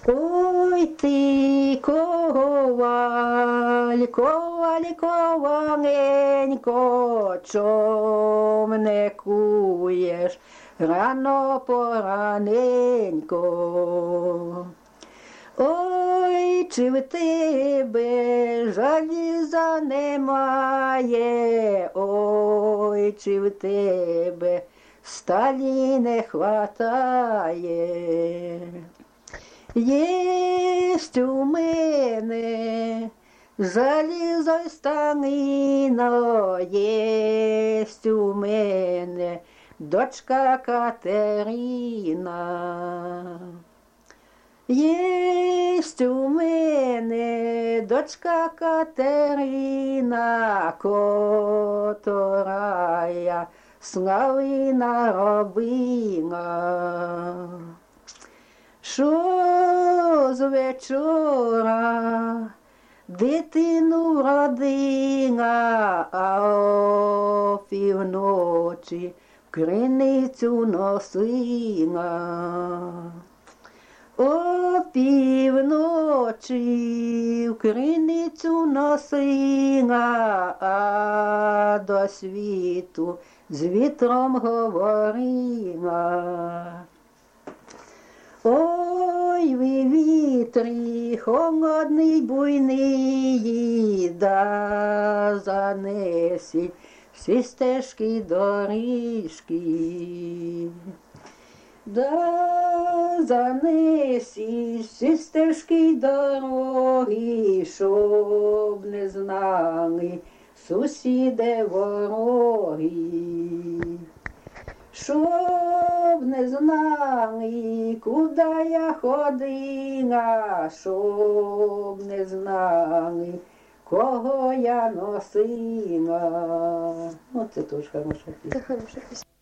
Ой ти, коваль, коваль, коваленько, чом не куєш рано пораненько. Ой, чи в тебе жаліза немає, ой, чи в тебе сталі не хватає. Єсть у мене залізо й станино, єсть у мене дочка Катерина. Єсть у мене дочка Катерина, которая слави наробила. Що з вечора дитину родила, а о півночі в криницю носила. О півночі в криницю носила, а до світу з вітром говорила. Ой, ви вітрі, холодний, буйний, да занесіть всі стежки доріжки. Да занесіть всі стежки дороги, щоб не знали сусіди вороги. Щоб не знали, куди я ходила, щоб не знали, кого я носила. Оце теж хороша пісня. Це хороша пісня.